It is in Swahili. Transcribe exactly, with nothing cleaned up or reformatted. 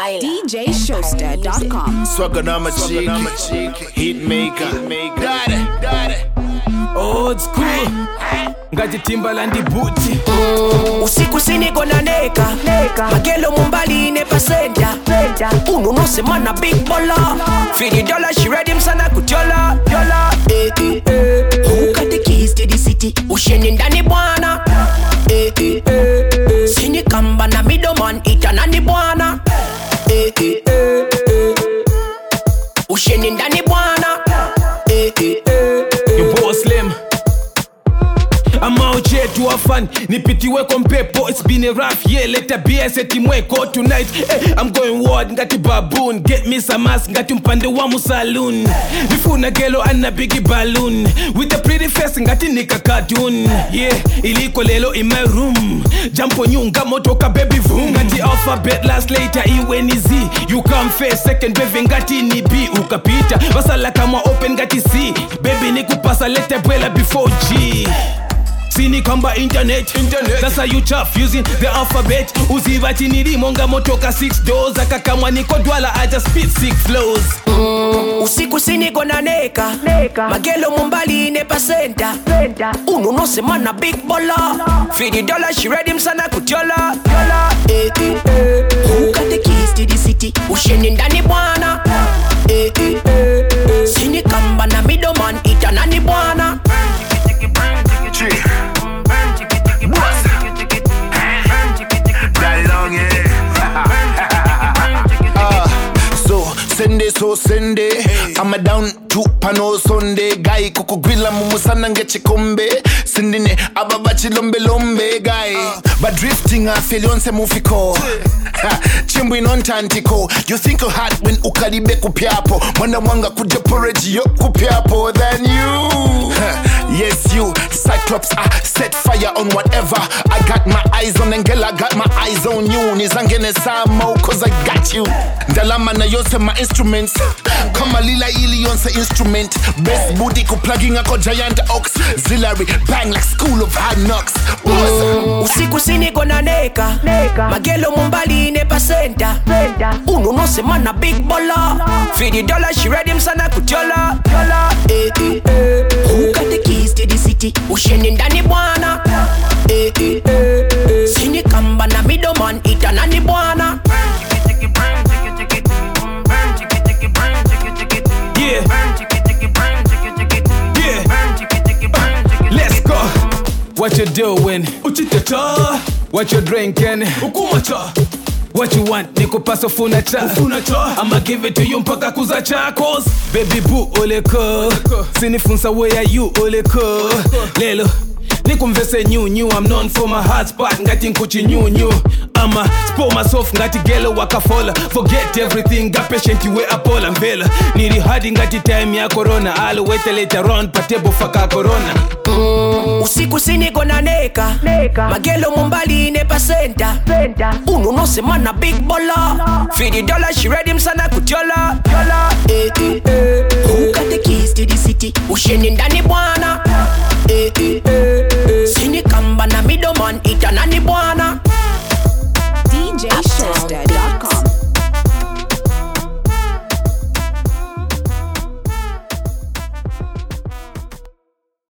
D J Showster dot com. Swagger na machiki, hit maker. Got it, got it. Old school, ngati Timbaland booty. Usiku sini gonna neka, magelo mumbali ne pasenda. Uno no semana big baller. Fifty dollars she ready msana kuchola, yola. Eh eh eh. Who got the keys to the city? Usheni ndani bwana. Eh eh eh. Sini kamba na middleman ita nani bwana. Eh eh eh. Usheni ndani bwana. Eh eh eh. Your boy Slim. I'm out here to have fun. Nipitiwe kwa mpepo. It's been a rough year. Let the B S eti mweko tonight. Hey, I'm going ward ngati baboon. Get me some ass ngati mpande wa musaloon. Nifuna gelo ana biggie balloon. With a pretty face ngati nika cartoon. Yeah, iliko lelo in my room. Jump on nyunga motoka baby vroom. Ngati alphabet last later iwe ni Z. You come first second baby ngati ni B. Ukapita basala kama open ngati C. Baby nikupasa lete bwela before G. Sini kamba internet, internet. That's how you tough using the alphabet. Uzivati nilimonga motoka six doors. Akakamwa niko dwala I just spit six flows. mm, Usiku sini gonna neka, magelo mumbali ne pasenta. Uno no semana big baller. Fifty dollars she ready msana kuchola, yola. Eh eh eh. Who got the keys to the city? Usheni ndani bwana. Eh eh eh. Sini kamba na middleman ita nani bwana. Sunday so Sunday, hey. I'm a down to pano Sunday. Guy kuku grilla mumusana ngeche kombe. Sindine ababachi lombe lombe guy. uh. But drifting a failure se mufiko. Chimbu inontantico. You think you hot when ukalibe kupiapo. Mwanda mwanga kuja porridge yo kupiapo. Then you yes you Cyclops I set fire on whatever. I got my eyes on Angela, got my eyes on you. Nizangene samo cause I got you. Ndalama na yose my instruments. Kama lila ili yonse instrument. Best booty ku plugging ako giant ox. Zillary bang like school of hard knocks. mm, Usiku sini gonna neka, magelo mumbali ne pasenta. Uno no semana big baller. Fifty dollars she ready msana kuchola, yola. Eh eh eh. Who got the keys to the city? Usheni ndani bwana. Eh eh eh. Sini kamba na middleman ita nani bwana. Yeah. Yeah. Uh, let's go. What you doing? Uchitata. What you drinking? Ukumacha. What you want? Niko paso funa cha. Funa cha. I'ma give it to you mpaka kuza chakos. Baby boo oleko. Sinifunsa where you oleko. Lelo. Nikumvese new new. I'm known for my hot spot. Ngati nkuchi new new. I'ma spoil myself ngati gelo wakafola. Forget everything. Got patient you way apola mvela. Niri hadi ngati time ya corona. I'll wait later on. Patebo faka corona. mm, Usiku sini gonna neka, magelo mumbali ne pasenta. Uno no semana big baller. Fifty dollars she ready msana kuchola, yola. Eh eh eh. Who got the keys to the city? Usheni ndani bwana. Eh eh